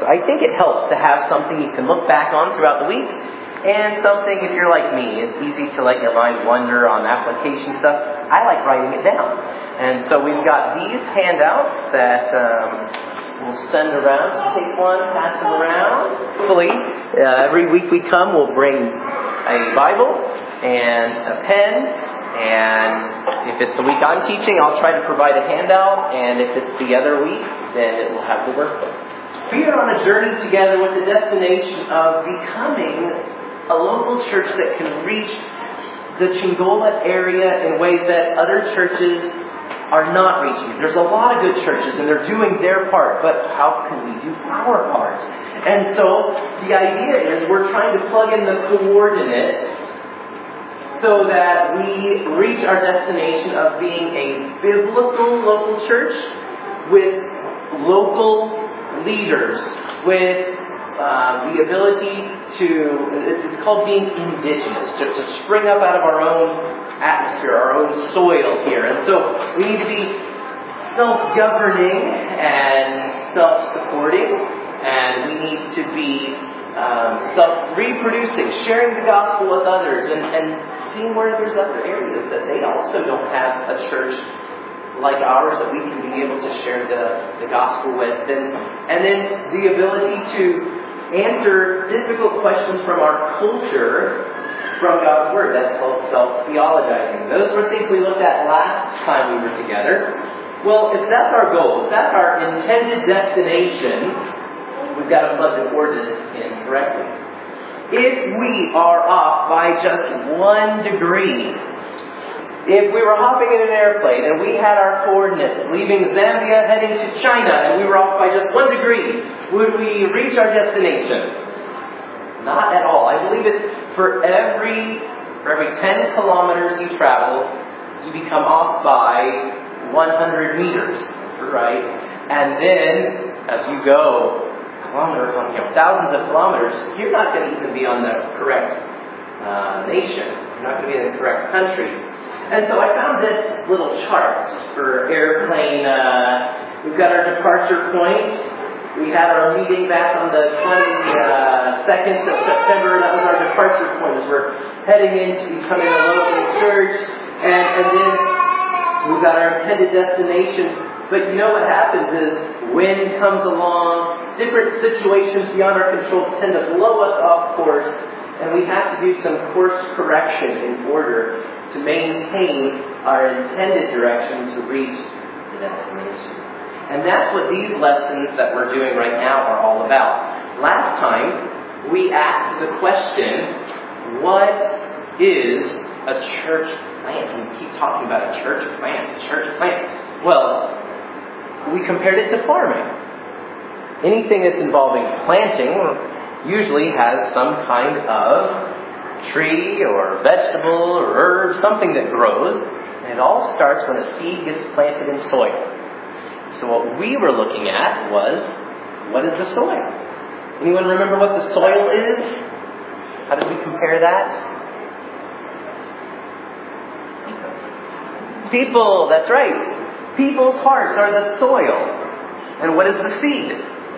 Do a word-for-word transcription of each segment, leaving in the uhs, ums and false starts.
I think it helps to have something you can look back on throughout the week, and something, if you're like me, it's easy to let your mind wander on application stuff. I like writing it down. And so we've got these handouts that um, we'll send around. Just take one, pass them around. Hopefully, uh, every week we come, we'll bring a Bible and a pen. And if it's the week I'm teaching, I'll try to provide a handout. And if it's the other week, then it will have the workbook. We are on a journey together with the destination of becoming a local church that can reach the Chingola area in ways that other churches are not reaching. There's a lot of good churches and they're doing their part, but how can we do our part? And so the idea is we're trying to plug in the coordinates so that we reach our destination of being a biblical local church with local leaders, with Uh, the ability to, it's called being indigenous, to, to spring up out of our own atmosphere, our own soil here. And so we need to be self-governing and self-supporting, and we need to be um, self-reproducing, sharing the gospel with others, and, and seeing where there's other areas that they also don't have a church like ours that we can be able to share the, the gospel with. And, and then the ability to answer difficult questions from our culture from God's Word. That's called self-theologizing. Those were things we looked at last time we were together. Well, if that's our goal, if that's our intended destination, we've got to plug the coordinates in correctly. If we are off by just one degree, if we were hopping in an airplane and we had our coordinates leaving Zambia heading to China and we were off by just one degree, would we reach our destination? Not at all. I believe it's for every for every ten kilometers you travel, you become off by one hundred meters, right? And then as you go kilometers, you know, thousands of kilometers, you're not going to even be on the correct uh, nation. You're not going to be in the correct country. And so I found this little chart for airplane. Uh, we've got our departure point. We had our meeting back on the twenty-second of September. That was our departure point as we're heading into becoming a local church. And, and then we've got our intended destination. But you know what happens is wind comes along. Different situations beyond our control tend to blow us off course. And we have to do some course correction in order to maintain our intended direction to reach the destination. And that's what these lessons that we're doing right now are all about. Last time, we asked the question, what is a church plant? We keep talking about a church plant, a church plant. Well, we compared it to farming. Anything that's involving planting usually has some kind of tree or vegetable or herb, something that grows, and it all starts when a seed gets planted in soil. So what we were looking at was, what is the soil? Anyone remember what the soil is? How did we compare that? People, that's right. People's hearts are the soil. And what is the seed?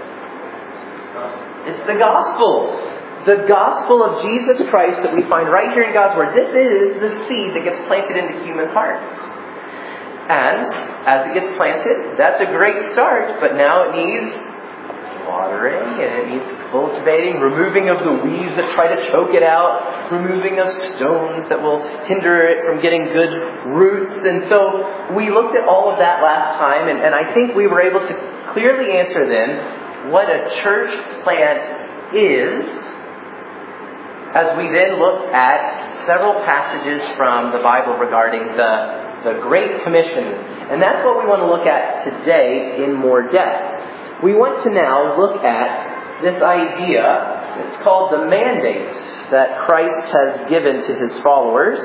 It's the gospel. The gospel of Jesus Christ that we find right here in God's Word. This is the seed that gets planted into human hearts. And as it gets planted, that's a great start, but now it needs watering, and it needs cultivating, removing of the weeds that try to choke it out, removing of stones that will hinder it from getting good roots. And so we looked at all of that last time, and, and I think we were able to clearly answer then what a church plant is, as we then look at several passages from the Bible regarding the, the Great Commission. And that's what we want to look at today in more depth. We want to now look at this idea, it's called the mandate that Christ has given to His followers.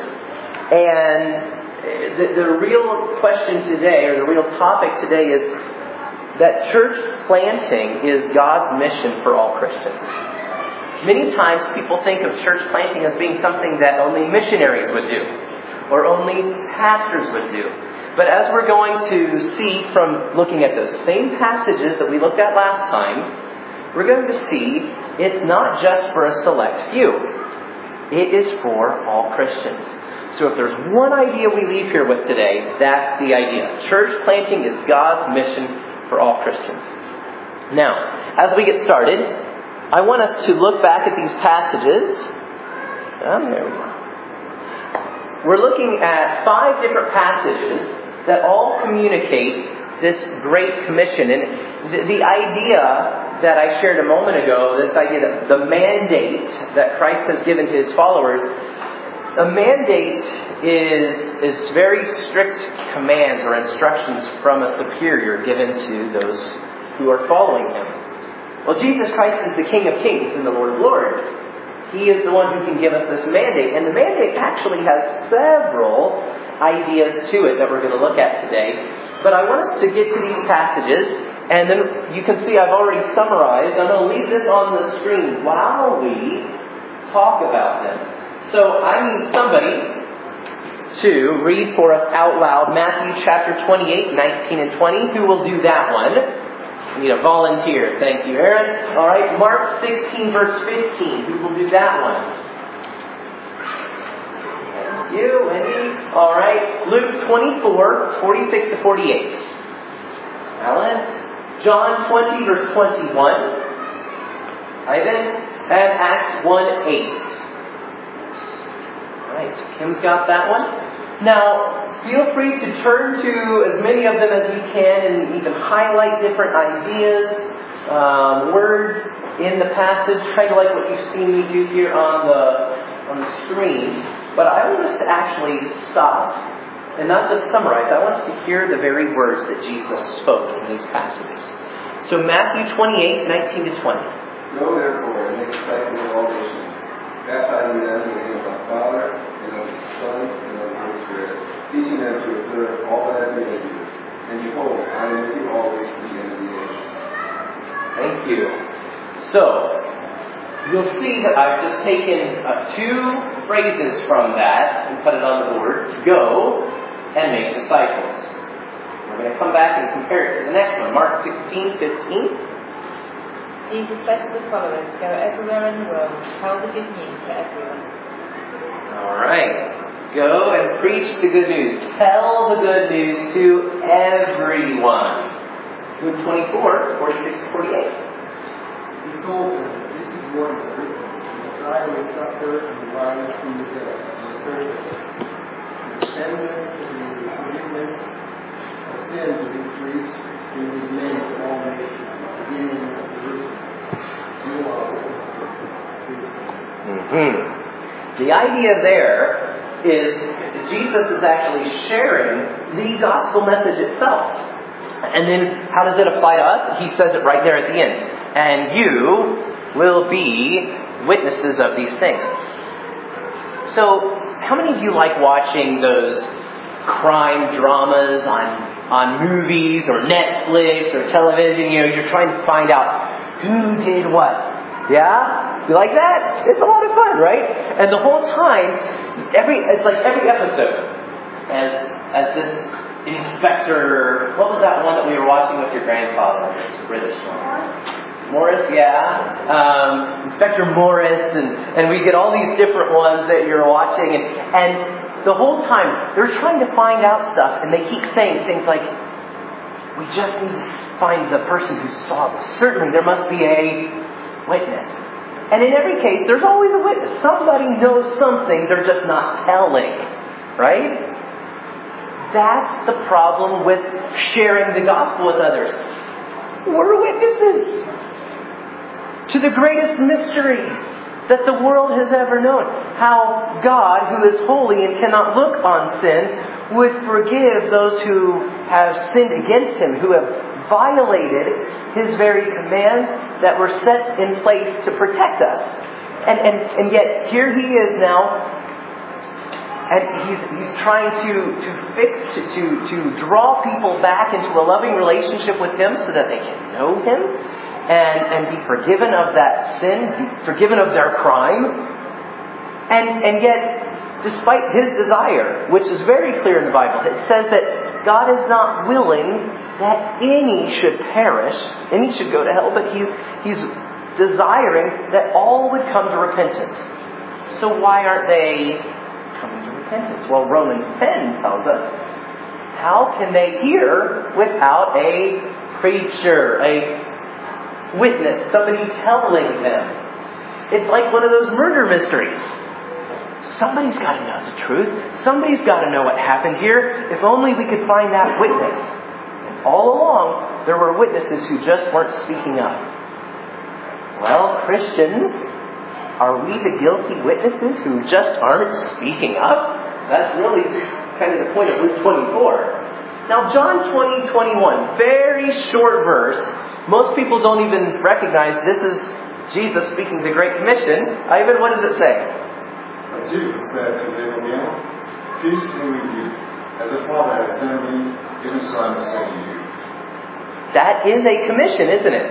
And the, the real question today, or the real topic today, is that church planting is God's mission for all Christians. Many times people think of church planting as being something that only missionaries would do, or only pastors would do. But as we're going to see from looking at those same passages that we looked at last time, we're going to see it's not just for a select few. It is for all Christians. So if there's one idea we leave here with today, that's the idea. Church planting is God's mission for all Christians. Now, as we get started, I want us to look back at these passages. Um, there we go. We're looking at five different passages that all communicate this Great Commission. And the, the idea that I shared a moment ago, this idea that the mandate that Christ has given to His followers, a mandate is, is very strict commands or instructions from a superior given to those who are following Him. Well, Jesus Christ is the King of Kings and the Lord of Lords. He is the one who can give us this mandate. And the mandate actually has several ideas to it that we're going to look at today. But I want us to get to these passages, and then you can see I've already summarized. I'm going to leave this on the screen while we talk about them. So I need somebody to read for us out loud Matthew chapter twenty-eight, nineteen and twenty. Who will do that one? I need a volunteer. Thank you, Aaron. All right, Mark sixteen, verse fifteen. Who will do that one? Thank you, Wendy. All right, Luke twenty-four, forty-six to forty-eight. Alan. John twenty, verse twenty-one. Ivan. And Acts one, eight. All right, so Kim's got that one. Now, feel free to turn to as many of them as you can and even highlight different ideas, um, words in the passage, kind of like what you've seen me do here on the on the screen. But I want us to actually stop and not just summarize. I want us to hear the very words that Jesus spoke in these passages. So Matthew twenty-eight, nineteen to twenty. Go therefore and make disciples of all nations, baptizing them in the name of the Father, and of the Son, and of the Holy Spirit, teaching them to observe all that I have made you. And behold, I am with you always to the end of the age. Thank you. So, you'll see that I've just taken uh, two phrases from that and put it on the board. To go and make disciples. We're going to come back and compare it to the next one. Mark sixteen, fifteen. Jesus said to the followers, go everywhere in the world, tell the good news to everyone. All right. Go and preach the good news. Tell the good news to everyone. Luke twenty-four, forty-six to forty-eight. He told them, this is what is written. The Messiah will suffer and rise from the dead on the third day. His descendants and the forgiveness of sins will be preached in His name to all nations, beginning at Jerusalem. You are Mm-hmm. The idea there is Jesus is actually sharing the gospel message itself. And then how does it apply to us? He says it right there at the end. And you will be witnesses of these things. So, how many of you like watching those crime dramas on, on movies or Netflix or television? You know, you're trying to find out who did what. Yeah? You like that? It's a lot of fun, right? And the whole time, every it's like every episode, as as this inspector, what was that one that we were watching with your grandfather? It's a British one. Morris, yeah. Um, Inspector Morris, and, and we get all these different ones that you're watching, and, and the whole time, they're trying to find out stuff, and they keep saying things like, we just need to find the person who saw this. Certainly there must be a witness. And in every case, there's always a witness. Somebody knows something, they're just not telling. Right? That's the problem with sharing the gospel with others. We're witnesses to the greatest mystery that the world has ever known. How God, who is holy and cannot look on sin, would forgive those who have sinned against Him, who have violated His very commands that were set in place to protect us. And, and, and yet, here He is now, and He's, he's trying to, to fix, to, to draw people back into a loving relationship with Him so that they can know Him and, and be forgiven of that sin, be forgiven of their crime. And, and yet, despite His desire, which is very clear in the Bible, it says that God is not willing that any should perish, any should go to hell, but He's, he's desiring that all would come to repentance. So why aren't they coming to repentance? Well, Romans ten tells us, how can they hear without a preacher, a witness, somebody telling them? It's like one of those murder mysteries. Somebody's got to know the truth. Somebody's got to know what happened here. If only we could find that witness. And all along, there were witnesses who just weren't speaking up. Well, Christians, are we the guilty witnesses who just aren't speaking up? That's really kind of the point of Luke twenty-four. Now, John twenty, twenty-one, very short verse. Most people don't even recognize this is Jesus speaking the Great Commission. Ivan, what does it say? Jesus said to them again, peace be with you. As the Father has sent me, even so I am sending you. That is a commission, isn't it?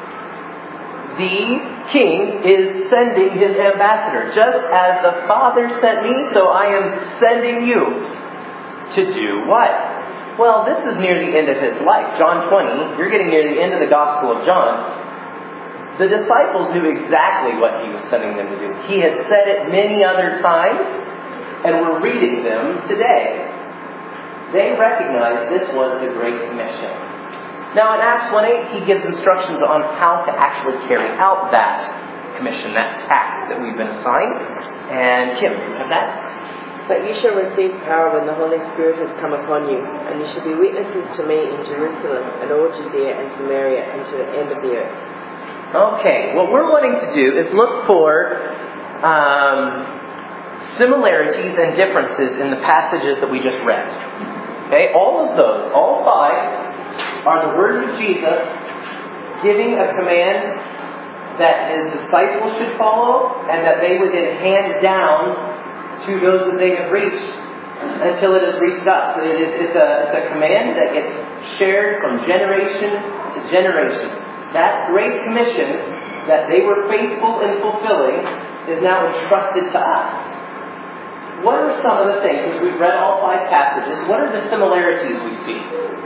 The King is sending his ambassador. Just as the Father sent me, so I am sending you. To do what? Well, this is near the end of his life. John twenty, you're getting near the end of the Gospel of John. The disciples knew exactly what he was sending them to do. He had said it many other times, and we're reading them today. They recognized this was the Great Commission. Now in Acts one eight, he gives instructions on how to actually carry out that commission, that task that we've been assigned. And Kim, you have that? But you shall receive power when the Holy Spirit has come upon you, and you shall be witnesses to me in Jerusalem and all Judea and Samaria and to the end of the earth. Okay, what we're wanting to do is look for um, similarities and differences in the passages that we just read. Okay, all of those, all five, are the words of Jesus giving a command that his disciples should follow and that they would then hand down to those that they have reached until it has reached us. It is, it's, a, it's a command that gets shared from generation to generation. That great commission that they were faithful in fulfilling is now entrusted to us. What are some of the things, as we've read all five passages, what are the similarities we see?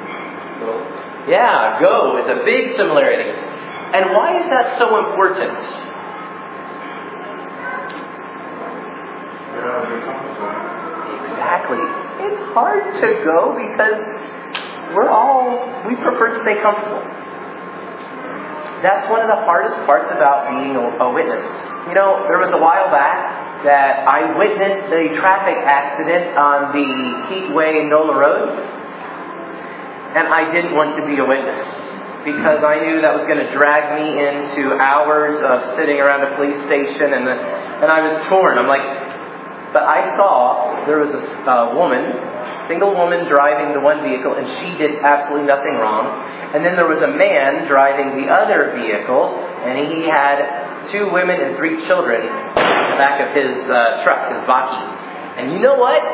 Yeah, go is a big similarity. And why is that so important? Exactly. It's hard to go because we're all, we prefer to stay comfortable. That's one of the hardest parts about being a witness. You know, there was a while back that I witnessed a traffic accident on the Heatway Nola Road. And I didn't want to be a witness because I knew that was going to drag me into hours of sitting around a police station, and the, and I was torn. I'm like, but I saw there was a uh, woman, single woman driving the one vehicle, and she did absolutely nothing wrong. And then there was a man driving the other vehicle, and he had two women and three children in the back of his uh, truck, his Vaki. And you know what?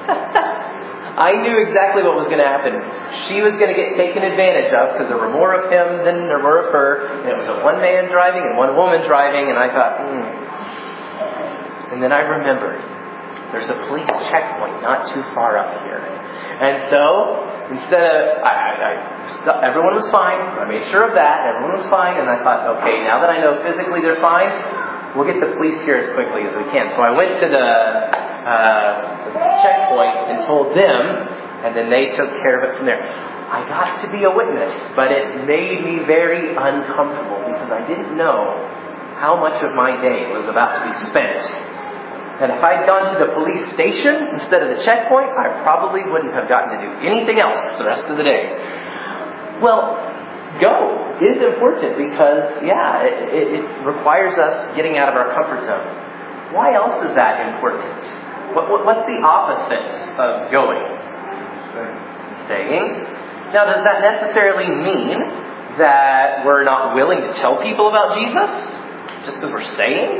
I knew exactly what was going to happen. She was going to get taken advantage of because there were more of him than there were of her. And it was a one man driving and one woman driving. And I thought, hmm. And then I remembered, there's a police checkpoint not too far up here. And so, instead of, I, I, I, everyone was fine. I made sure of that. Everyone was fine. And I thought, okay, now that I know physically they're fine, we'll get the police here as quickly as we can. So I went to the uh, checkpoint and told them, and then they took care of it from there. I got to be a witness, but it made me very uncomfortable because I didn't know how much of my day was about to be spent. And if I'd gone to the police station instead of the checkpoint, I probably wouldn't have gotten to do anything else the rest of the day. Well, go is important because, yeah, it, it, it requires us getting out of our comfort zone. Why else is that important? What, what, what's the opposite of going? Staying. Now, does that necessarily mean that we're not willing to tell people about Jesus just because we're staying?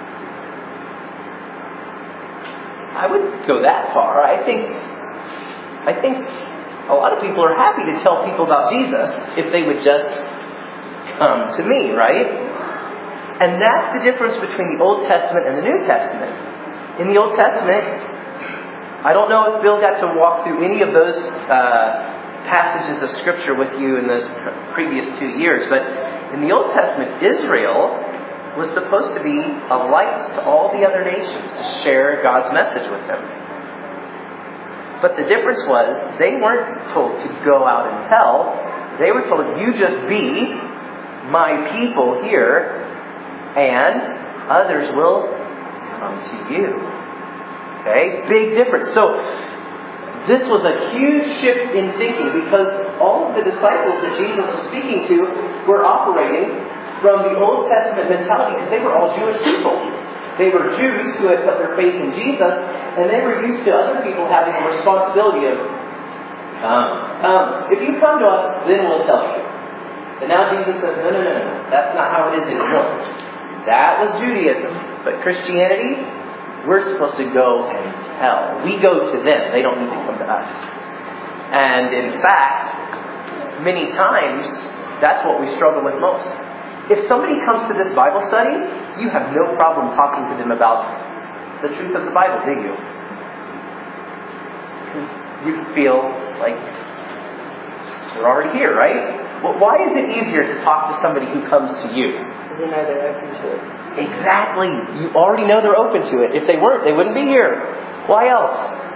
I wouldn't go that far. I think, I think a lot of people are happy to tell people about Jesus if they would just come to me, right? And that's the difference between the Old Testament and the New Testament. In the Old Testament, I don't know if Bill got to walk through any of those uh, passages of Scripture with you in those previous two years, but In the Old Testament, Israel was supposed to be a light to all the other nations to share God's message with them. But the difference was, they weren't told to go out and tell. They were told, you just be my people here, and others will come to you. Okay? Big difference. So, this was a huge shift in thinking, because all of the disciples that Jesus was speaking to were operating from the Old Testament mentality, because they were all Jewish people. They were Jews who had put their faith in Jesus, and they were used to other people having the responsibility of, come, come. If you come to us, then we'll tell you. And now Jesus says, no, no, no, no. That's not how it is anymore. That was Judaism. But Christianity, we're supposed to go and tell. We go to them. They don't need to come to us. And in fact, many times, that's what we struggle with most. If somebody comes to this Bible study, you have no problem talking to them about the truth of the Bible, do you? Because you feel like you're already here, right? Well, why is it easier to talk to somebody who comes to you? Because you know they're open to it. Exactly. You already know they're open to it. If they weren't, they wouldn't be here. Why else?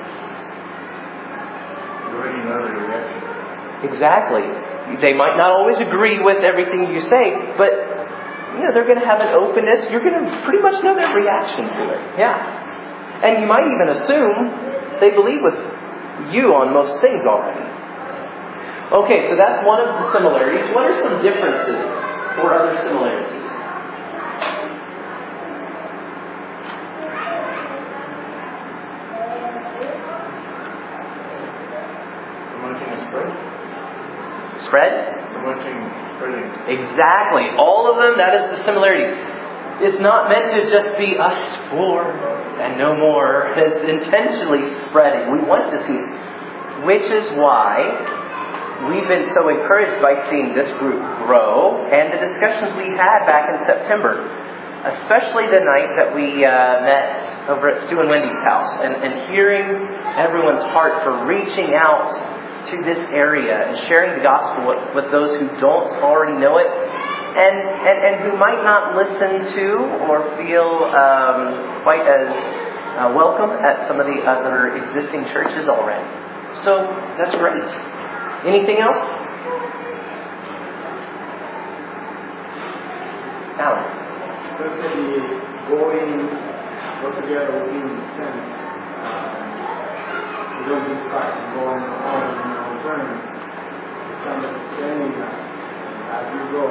You already know their reaction. Exactly. They might not always agree with everything you say, but you know they're going to have an openness. You're going to pretty much know their reaction to it. Yeah. And you might even assume they believe with you on most things already. Okay, so that's one of the similarities. What are some differences or other similarities? Promoting a spread? Spread? Promoting spreading. Exactly. All of them, that is the similarity. It's not meant to just be us four and no more. It's intentionally spreading. We want to see it. Which is why we've been so encouraged by seeing this group grow and the discussions we had back in September. Especially the night that we uh, met over at Stu and Wendy's house. And, and hearing everyone's heart for reaching out to this area and sharing the gospel with, with those who don't already know it, and, and, and who might not listen to or feel um, quite as uh, welcome at some of the other existing churches already. So that's great. Anything else? Alan? Especially going altogether within the sense, um, you don't just start going on in your own terms. It's understanding that as you go,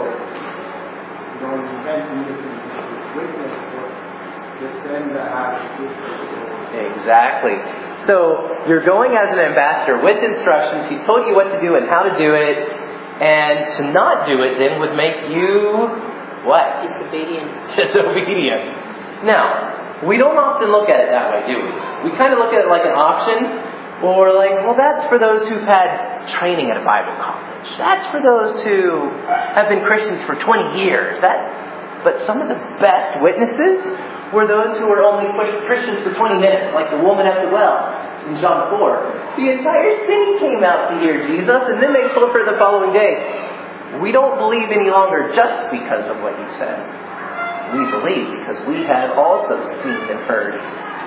you don't intend to make it witness, but just then to have witness. Exactly. So you're going as an ambassador with instructions. He's told you what to do and how to do it, and to not do it then would make you what? Disobedient. Disobedient. Now, we don't often look at it that way, do we? We kind of look at it like an option. Or like, well, that's for those who've had training at a Bible college. That's for those who have been Christians for twenty years. That, but some of the best witnesses were those who were only Christians for twenty minutes, like the woman at the well in John four. The entire city came out to hear Jesus, and then they told her the following day, we don't believe any longer just because of what you said. We believe because we have also seen and heard.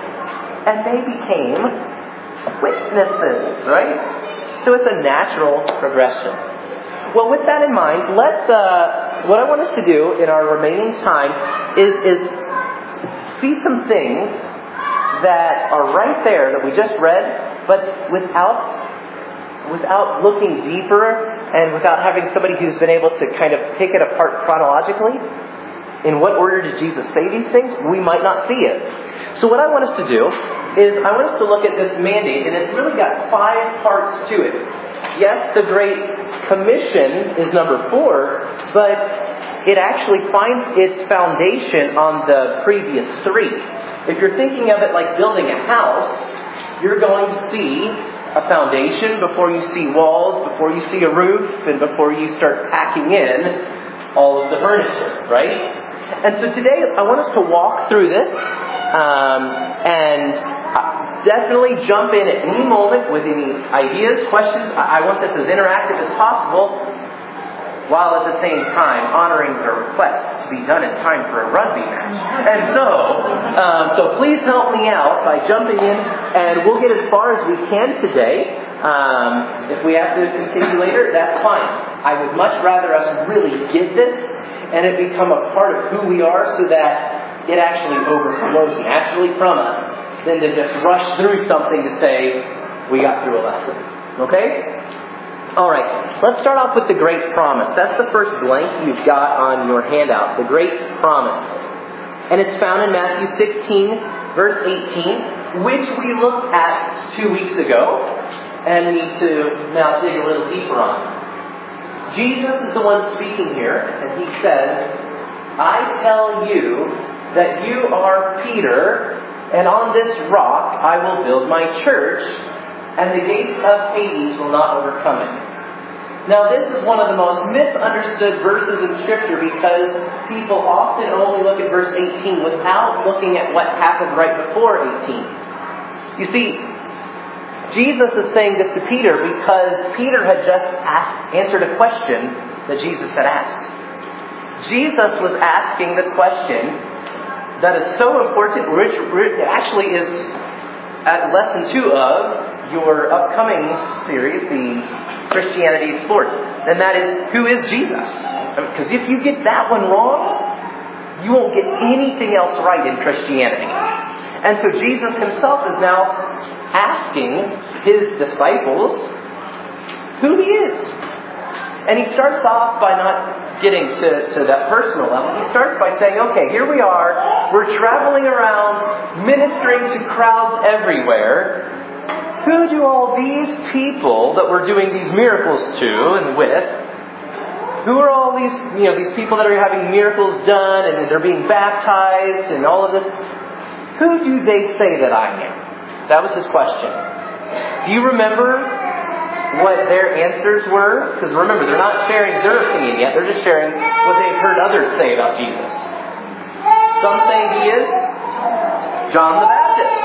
And they became witnesses, right? So it's a natural progression. Well, with that in mind, let's. Uh, what I want us to do in our remaining time is is see some things that are right there that we just read, but without without looking deeper and without having somebody who's been able to kind of pick it apart chronologically. In what order did Jesus say these things? We might not see it. So what I want us to do is I want us to look at this mandate, and it's really got five parts to it. Yes, the Great Commission is number four, but it actually finds its foundation on the previous three. If you're thinking of it like building a house, you're going to see a foundation before you see walls, before you see a roof, and before you start packing in all of the furniture, right? And so today I want us to walk through this um, and definitely jump in at any moment with any ideas, questions. I want this as interactive as possible. while at the same time honoring their request to be done in time for a rugby match. And so, um, so please help me out by jumping in, and we'll get as far as we can today. Um, if we have to continue later, that's fine. I would much rather us really get this and it become a part of who we are so that it actually overflows naturally from us than to just rush through something to say we got through a lesson. Okay? Alright, let's start off with the Great Promise. That's the first blank you've got on your handout. The Great Promise. And it's found in Matthew sixteen, verse eighteen, which we looked at two weeks ago and need to now dig a little deeper on. Jesus is the one speaking here, and he says, I tell you that you are Peter, and on this rock I will build my church, and the gates of Hades will not overcome it. Now this is one of the most misunderstood verses in Scripture because people often only look at verse eighteen without looking at what happened right before eighteen. You see, Jesus is saying this to Peter because Peter had just asked, answered a question that Jesus had asked. Jesus was asking the question that is so important, which actually is at lesson two of your upcoming series, the Christianity Explored. And that is, who is Jesus? Because if you get that one wrong, you won't get anything else right in Christianity. And so Jesus himself is now asking his disciples who he is. And he starts off by not getting to, to that personal level. He starts by saying, okay, here we are. We're traveling around, ministering to crowds everywhere. Who do all these people that we're doing these miracles to and with, who are all these, you know, these people that are having miracles done and they're being baptized and all of this? Who do they say that I am? That was his question. Do you remember what their answers were? Because remember, they're not sharing their opinion yet. They're just sharing what they've heard others say about Jesus. Some say he is John the Baptist.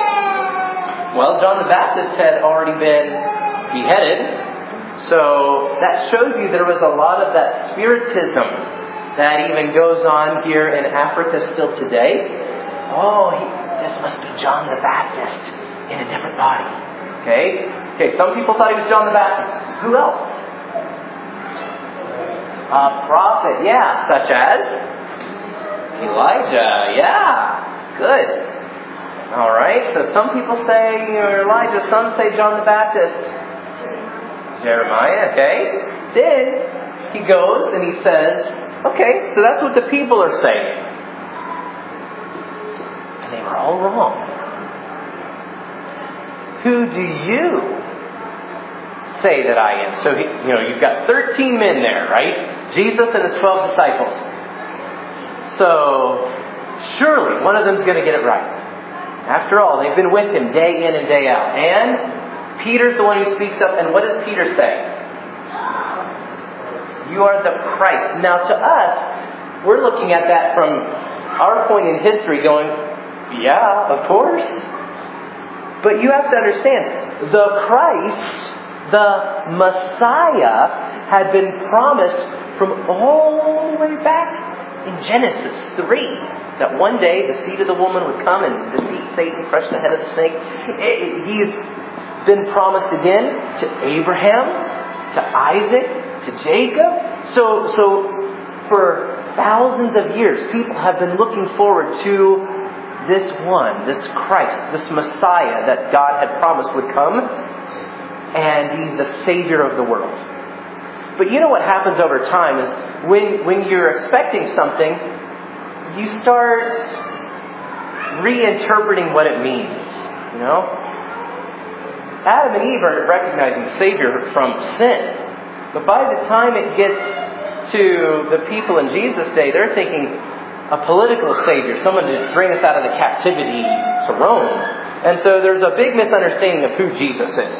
Well, John the Baptist had already been beheaded. So that shows you there was a lot of that spiritism that even goes on here in Africa still today. Oh, he, this must be John the Baptist in a different body. Okay? Okay, some people thought he was John the Baptist. Who else? A prophet, yeah, such as Elijah, yeah. Good. Alright, so some people say Elijah, some say John the Baptist. Jeremiah, okay. Then he goes and he says, okay, so that's what the people are saying. And they were all wrong. Who do you say that I am? So, he, you know, you've got thirteen men there, right? Jesus and his twelve disciples. So, surely one of them's going to get it right. After all, they've been with him day in and day out. And Peter's the one who speaks up. And what does Peter say? You are the Christ. Now, to us, we're looking at that from our point in history going, yeah, of course. But you have to understand, the Christ, the Messiah, had been promised from all the way back in Genesis three. That one day the seed of the woman would come and defeat Satan, crush the head of the snake. He's been promised again to Abraham, to Isaac, to Jacob. So, so for thousands of years, people have been looking forward to this one, this Christ, this Messiah that God had promised would come, and he's the Savior of the world. But you know what happens over time is when, when you're expecting something, you start reinterpreting what it means. You know? Adam and Eve are recognizing Savior from sin. But by the time it gets to the people in Jesus' day, they're thinking a political Savior, someone to bring us out of the captivity to Rome. And so there's a big misunderstanding of who Jesus is.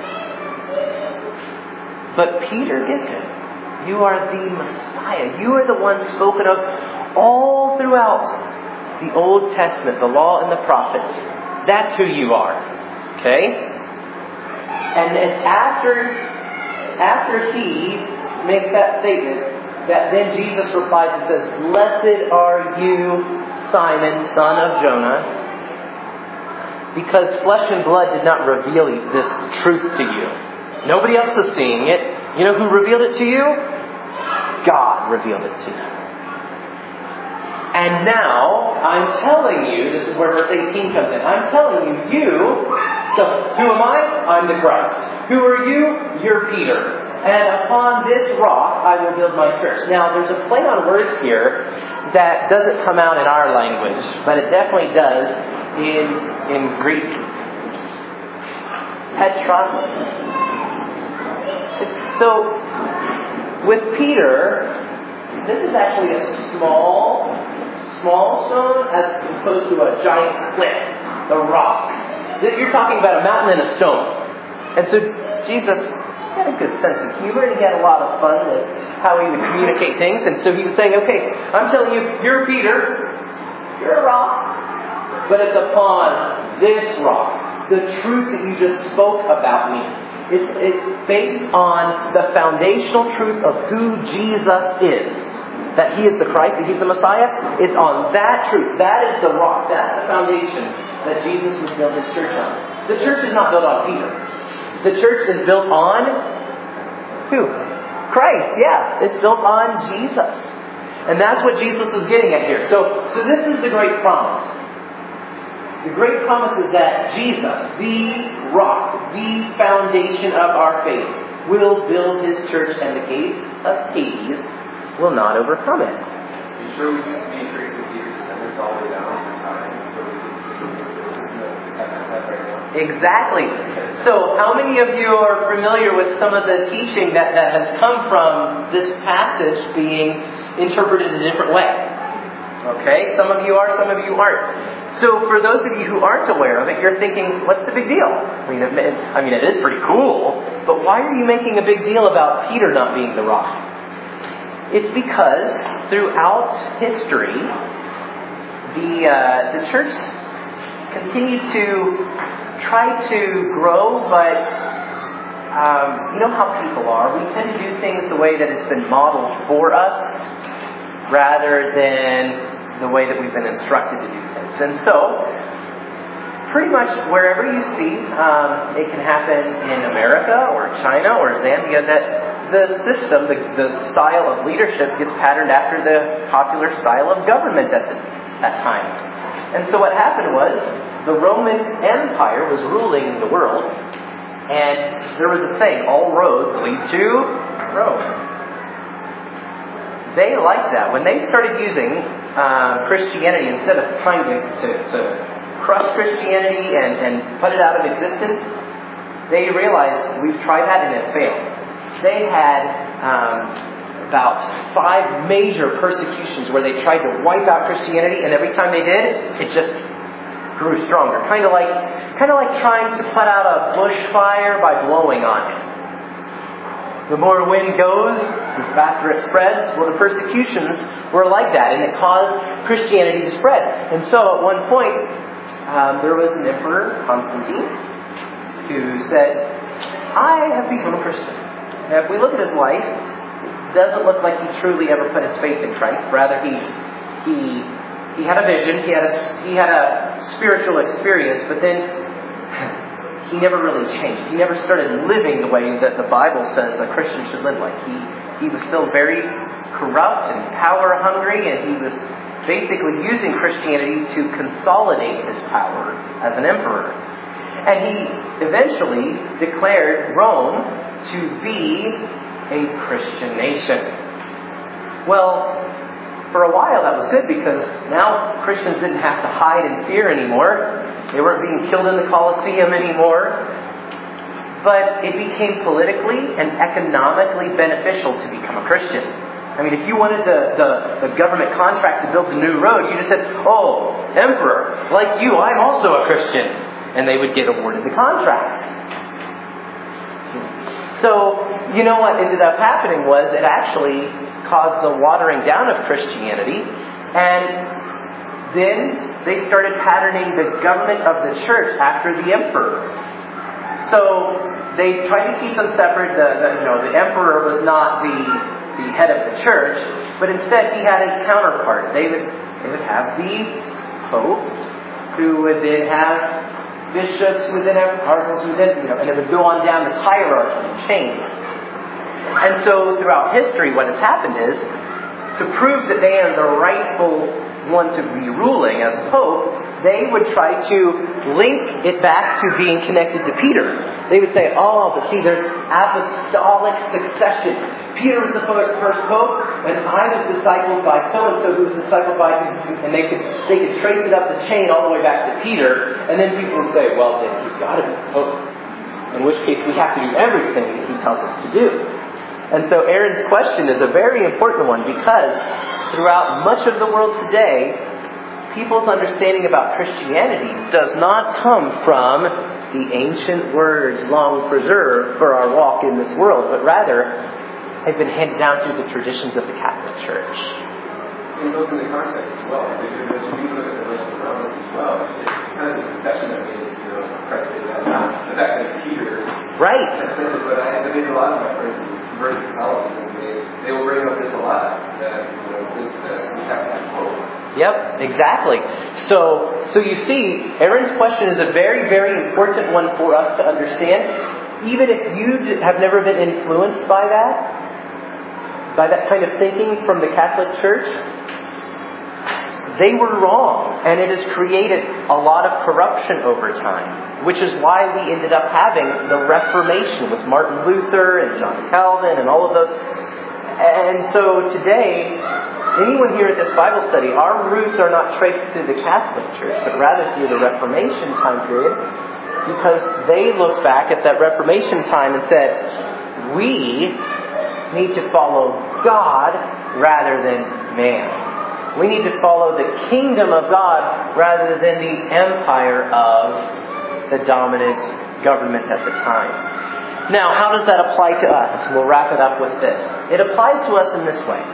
But Peter gets it. You are the Messiah. You are the one spoken of all throughout the Old Testament, the law and the prophets. That's who you are. Okay? And, and after, after he makes that statement, that then Jesus replies and says, "Blessed are you, Simon, son of Jonah, because flesh and blood did not reveal this truth to you." Nobody else is seeing it. You know who revealed it to you? God revealed it to you. And now, I'm telling you, this is where verse eighteen comes in. I'm telling you, you, so who am I? I'm the Christ. Who are you? You're Peter. And upon this rock, I will build my church. Now, there's a play on words here that doesn't come out in our language, but it definitely does in, in Greek. Petra. So, with Peter, this is actually a small, small stone as opposed to a giant cliff, the rock. You're talking about a mountain and a stone. And so Jesus had a good sense of humor, and he had a lot of fun with how he would communicate things. And so he was saying, okay, I'm telling you, you're Peter, you're a rock, but it's upon this rock, the truth that you just spoke about me. It's, it's based on the foundational truth of who Jesus is. That He is the Christ, that He's the Messiah. It's on that truth. That is the rock. That's the foundation that Jesus would build His church on. The church is not built on Peter. The church is built on who? Christ. Yeah, it's built on Jesus. And that's what Jesus is getting at here. So, so this is the great promise. The great promise is that Jesus, the rock, the foundation of our faith, will build His church, and the gates of Hades will not overcome it. You sure we can be tracing Peter's descendants all the way down to time, so we can see this is the F S F right now? Exactly. So, how many of you are familiar with some of the teaching that, that has come from this passage being interpreted in a different way? Okay, some of you are, some of you aren't. So for those of you who aren't aware of it, you're thinking, what's the big deal? I mean, it, I mean, it is pretty cool, but why are you making a big deal about Peter not being the rock? It's because throughout history, the uh, the church continued to try to grow, but um, you know how people are. We tend to do things the way that it's been modeled for us, rather than the way that we've been instructed to do things. And so, pretty much wherever you see, um, it can happen in America or China or Zambia, that the system, the, the style of leadership gets patterned after the popular style of government at the, that time. And so what happened was, the Roman Empire was ruling the world, and there was a saying, all roads lead to Rome. They liked that. When they started using uh, Christianity, instead of trying to, to, to crush Christianity and, and put it out of existence, they realized, we've tried that and it failed. They had um, about five major persecutions where they tried to wipe out Christianity, and every time they did, it just grew stronger. Kind of like, kind of like trying to put out a bushfire by blowing on it. The more wind goes, the faster it spreads. Well, the persecutions were like that, and it caused Christianity to spread. And so, at one point, um, there was an emperor, Constantine, who said, I have become a Christian. Now, if we look at his life, it doesn't look like he truly ever put his faith in Christ. Rather, he he he had a vision, he had a he had a spiritual experience, but then he never really changed. He never started living the way that the Bible says a Christian should live like. He he was still very corrupt and power hungry, and he was basically using Christianity to consolidate his power as an emperor. And he eventually declared Rome to be a Christian nation. Well, for a while that was good, because now Christians didn't have to hide in fear anymore. They weren't being killed in the Colosseum anymore. But it became politically and economically beneficial to become a Christian. I mean, if you wanted the, the, the government contract to build a new road, you just said, oh, emperor, like you, I'm also a Christian. And they would get awarded the contract. So, you know what ended up happening was it actually caused the watering down of Christianity, and then they started patterning the government of the church after the emperor. So they tried to keep them separate. The, the you know the emperor was not the the head of the church, but instead he had his counterpart. They would, they would have the Pope, who would then have bishops, who would then have cardinals, who would then, you know, and it would go on down this hierarchy and chain. And so throughout history, what has happened is, to prove that they are the rightful one to be ruling as Pope, they would try to link it back to being connected to Peter. They would say, oh, but see, there's apostolic succession. Peter was the first Pope, and I was discipled by so-and-so who was discipled by... And they could they could trace it up the chain all the way back to Peter, and then people would say, well, then he's got to be Pope. In which case, we have to do everything that he tells us to do. And so Aaron's question is a very important one, because throughout much of the world today, people's understanding about Christianity does not come from the ancient words long preserved for our walk in this world, but rather have been handed down through the traditions of the Catholic Church. It goes in the context as well. If you look at the rest of the promise as well, it's kind of the succession that made it, you know, Christ say that. Not the fact that it's Peter. Right. That's it, but I have made a lot of my friends convert to Catholicism. They, they will bring up this a lot. That, you know, this, uh, we have to have hope. Yep, exactly. So, so you see, Aaron's question is a very, very important one for us to understand. Even if you have never been influenced by that, by that kind of thinking from the Catholic Church, they were wrong, and it has created a lot of corruption over time, which is why we ended up having the Reformation with Martin Luther and John Calvin and all of those. And so today, anyone here at this Bible study, our roots are not traced through the Catholic Church, but rather through the Reformation time period, because they looked back at that Reformation time and said, we need to follow God rather than man. We need to follow the kingdom of God rather than the empire of the dominant government at the time. Now, how does that apply to us? We'll wrap it up with this. It applies to us in this way.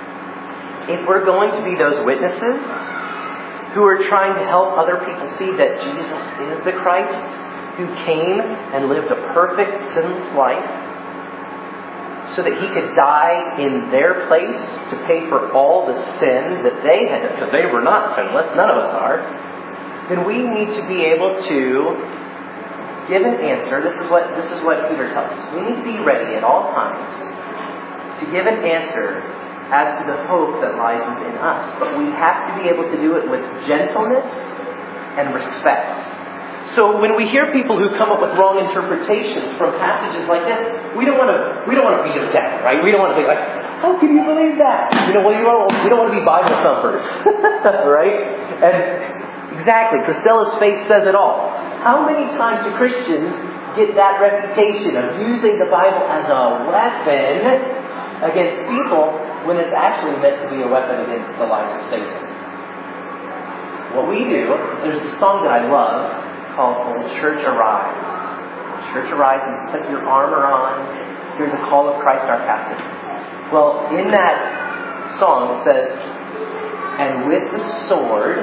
If we're going to be those witnesses who are trying to help other people see that Jesus is the Christ, who came and lived a perfect, sinless life, so that he could die in their place to pay for all the sin that they had, because they were not sinless, none of us are, then we need to be able to give an answer. This is what this is what Peter tells us. We need to be ready at all times to give an answer as to the hope that lies within us. But we have to be able to do it with gentleness and respect. So when we hear people who come up with wrong interpretations from passages like this, we don't want to we don't want to beat them down, right? We don't want to be like, how can you believe that? You know, well, you don't, we don't want to be Bible thumpers, right? And exactly, Costello's faith says it all. How many times do Christians get that reputation of using the Bible as a weapon against people when it's actually meant to be a weapon against the lives of Satan? What we do, there's a song that I love, called Old Church Arise. Church Arise, and put your armor on. Hear the call of Christ our captain. Well, in that song it says, and with the sword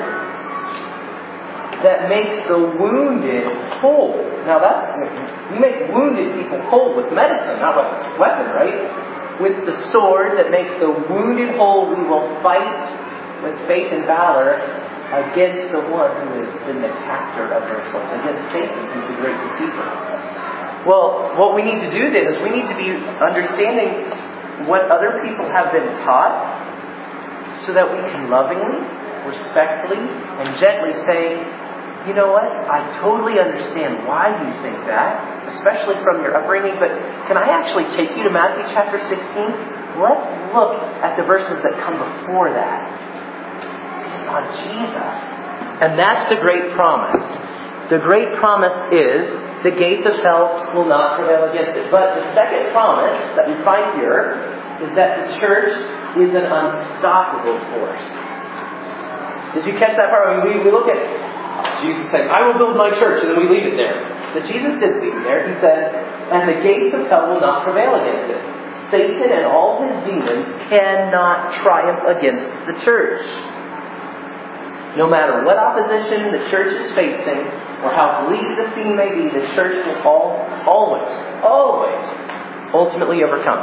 that makes the wounded whole. Now that, you make wounded people whole with medicine, not with a weapon, right? With the sword that makes the wounded whole, we will fight with faith and valor against the one who has been the captor of their souls, against Satan, who's the great deceiver. Well, what we need to do then is we need to be understanding what other people have been taught so that we can lovingly, respectfully, and gently say, you know what, I totally understand why you think that, especially from your upbringing, but can I actually take you to Matthew chapter sixteen? Let's look at the verses that come before that. On Jesus. And that's the great promise. The great promise is the gates of hell will not prevail against it. But the second promise that we find here is that the church is an unstoppable force. Did you catch that part? I mean, we, we look at Jesus saying, I will build my church, and then we leave it there. But Jesus did leave it there. He said, and the gates of hell will not prevail against it. Satan and all his demons cannot triumph against the church. No matter what opposition the church is facing, or how bleak the scene may be, the church will all, always, always ultimately overcome.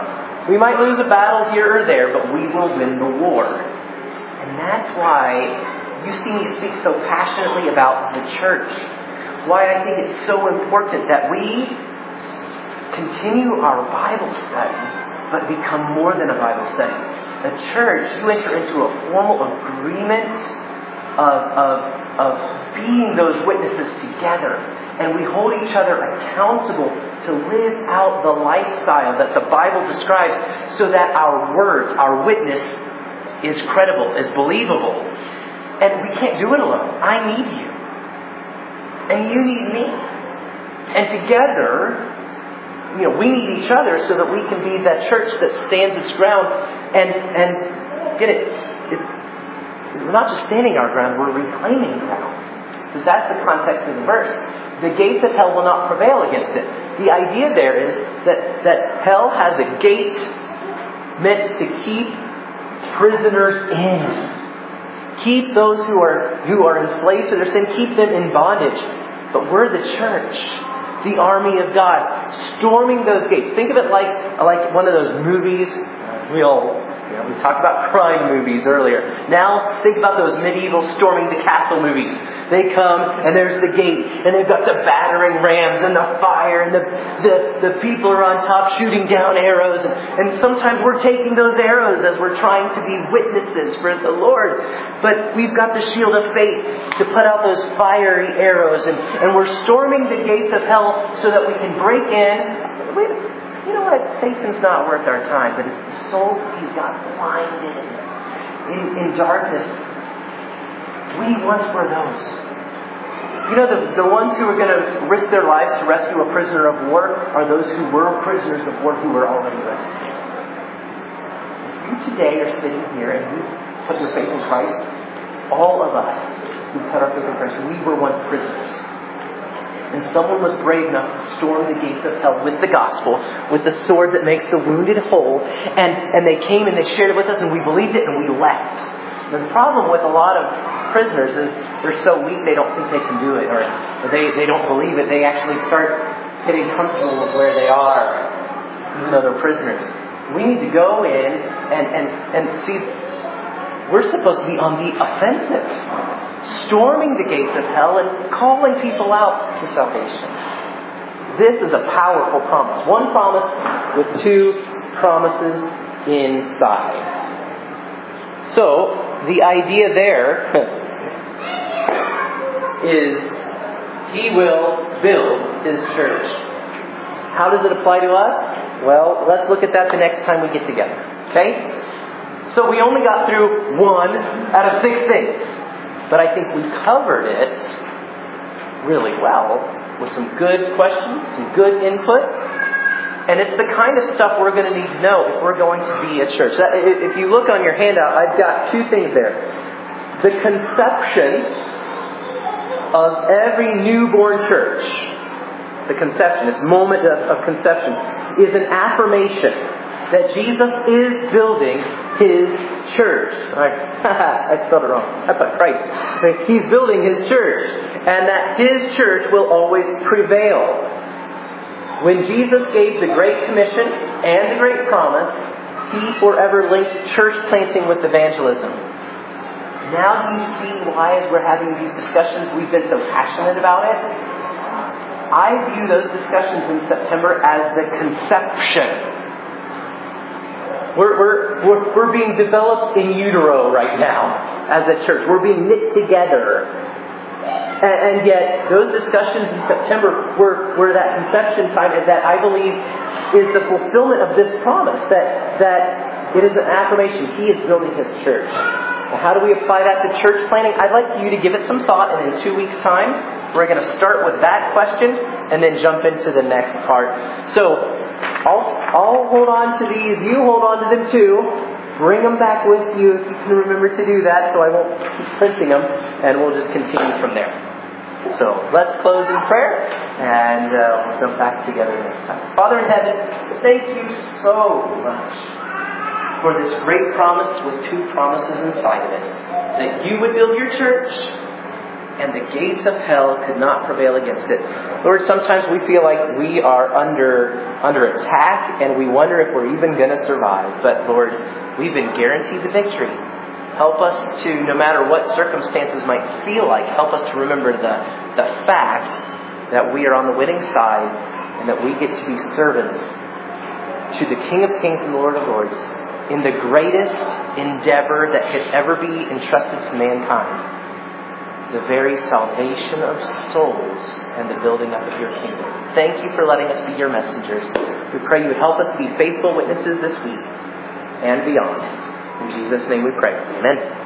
We might lose a battle here or there, but we will win the war. And that's why you see me speak so passionately about the church. Why I think it's so important that we continue our Bible study, but become more than a Bible study. A church, you enter into a formal agreement of, of, of being those witnesses together. And we hold each other accountable to live out the lifestyle that the Bible describes so that our words, our witness is credible, is believable. And we can't do it alone. I need you. And you need me. And together, you know, we need each other so that we can be that church that stands its ground. And, and get it, it, we're not just standing our ground, we're reclaiming ground. Because that's the context of the verse. The gates of hell will not prevail against it. The idea there is that, that hell has a gate meant to keep prisoners in. Keep those who are who are enslaved to their sin, keep them in bondage. But we're the church, the army of God, storming those gates. Think of it like, like one of those movies. We all, you know, we talked about crime movies earlier. Now think about those medieval storming the castle movies. They come and there's the gate and they've got the battering rams and the fire and the the, the people are on top shooting down arrows. And, and sometimes we're taking those arrows as we're trying to be witnesses for the Lord. But we've got the shield of faith to put out those fiery arrows. And, and we're storming the gates of hell so that we can break in. Wait, you know what? Satan's not worth our time, but it's the soul he's got blinded in, in darkness. We once were those. You know, the, the ones who are going to risk their lives to rescue a prisoner of war are those who were prisoners of war who were already rescued. If you today are sitting here and you put your faith in Christ, all of us who put our faith in Christ, we were once prisoners. And someone was brave enough to storm the gates of hell with the gospel, with the sword that makes the wounded whole. And, and they came and they shared it with us and we believed it and we left. Now, the problem with a lot of prisoners is they're so weak they don't think they can do it, or they, they don't believe it. They actually start getting comfortable with where they are, even though they're prisoners. We need to go in and, and, and see, we're supposed to be on the offensive, storming the gates of hell and calling people out to salvation. This is a powerful promise. One promise with two promises inside. So, the idea there is He will build His church. How does it apply to us? Well, let's look at that the next time we get together. Okay? So we only got through one out of six things. But I think we covered it really well with some good questions, some good input. And it's the kind of stuff we're going to need to know if we're going to be a church. If you look on your handout, I've got two things there. The conception of every newborn church, the conception, its moment of, of conception, is an affirmation that Jesus is building His church. I spelled it wrong. I put Christ. He's building His church. And that His church will always prevail. When Jesus gave the Great Commission and the Great Promise, He forever linked church planting with evangelism. Now do you see why, as we're having these discussions, we've been so passionate about it? I view those discussions in September as the conception. We're, we're, we're, we're being developed in utero right now as a church. We're being knit together. And, and yet, those discussions in September were, were that conception time that I believe is the fulfillment of this promise. That, that it is an affirmation. He is building His church. Well, how do we apply that to church planning? I'd like you to give it some thought. And in two weeks' time, we're going to start with that question and then jump into the next part. So, I'll, I'll hold on to these. You hold on to them too. Bring them back with you if you can remember to do that, so I won't keep printing them, and we'll just continue from there. So let's close in prayer, and uh, we'll jump back together next time. Father in heaven, thank you so much for this great promise with two promises inside of it. That you would build your church, and the gates of hell could not prevail against it. Lord, sometimes we feel like we are under under attack, and we wonder if we're even going to survive. But Lord, we've been guaranteed the victory. Help us to, no matter what circumstances might feel like, help us to remember the, the fact that we are on the winning side, and that we get to be servants to the King of Kings and the Lord of Lords in the greatest endeavor that could ever be entrusted to mankind. The very salvation of souls and the building up of your kingdom. Thank you for letting us be your messengers. We pray you would help us to be faithful witnesses this week and beyond. In Jesus' name we pray. Amen.